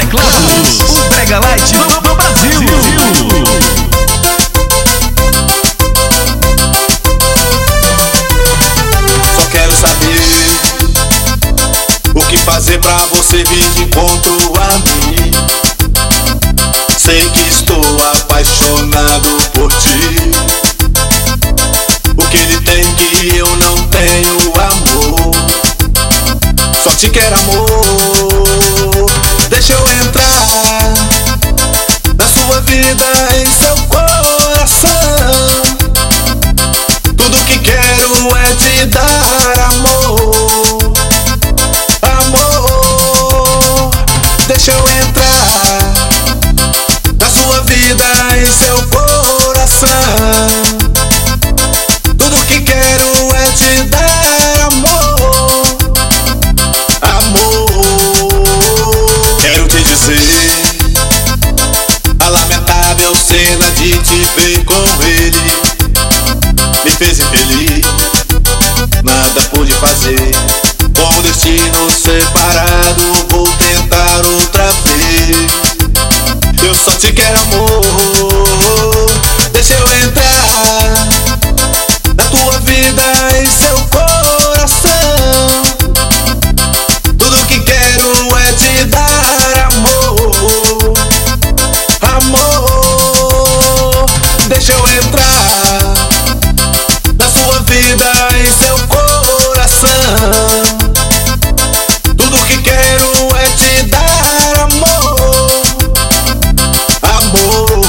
teclados, o Brega Light do Brasil. Só quero saber o que fazer pra você vir de encontro a mim. Sei que estou apaixonado por ti. O que ele tem que eu não tenho, amor. Só te quero, amor. Deixa eu entrar na sua vida, em seu coração. Tudo que quero é te dar amor. Amor, deixa eu entrar na sua vida, em seu coração. Tudo que quero é te dar amor. Amor, quero te dizer a lamentável cena de te ver com ele me fez infeliz, nada pude fazer. Com o destino separado vou tentar outra vez. Eu só te quero, amor. Deixa eu entrar na tua vida, em seu coração. Tudo que quero é te dar amor. Amor, deixa eu entrar na sua vida, em seu coração. Tudo que quero é te dar amor. Amor,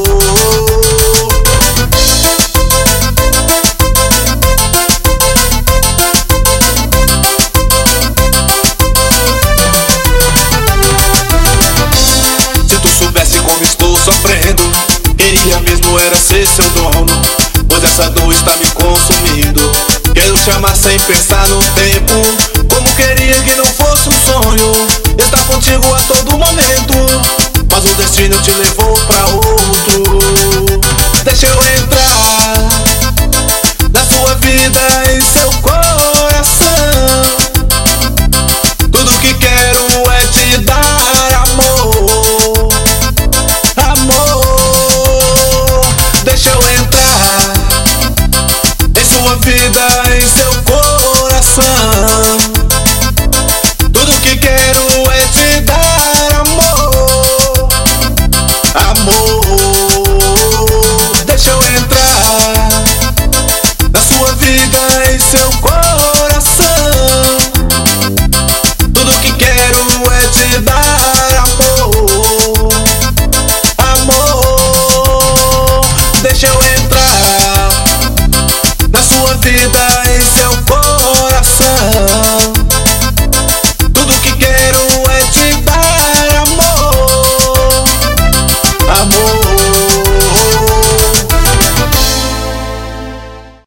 se tu soubesse como estou sofrendo, queria mesmo era ser seu dono, pois essa dor está me consumindo. Quero te amar sem pensar no tempo, como queria que não fosse um sonho estar contigo a todo momento, mas o destino te levou pra outro. Deixa eu entrar na sua vida, em seu coração. Tudo que quero é te dar amor. Amor, deixa eu entrar em sua vida, em seu coração. Tudo que quero é te dar amor. Amor, deixa eu entrar na sua vida, em seu coração. Tudo que quero é te dar amor. Amor, deixa eu entrar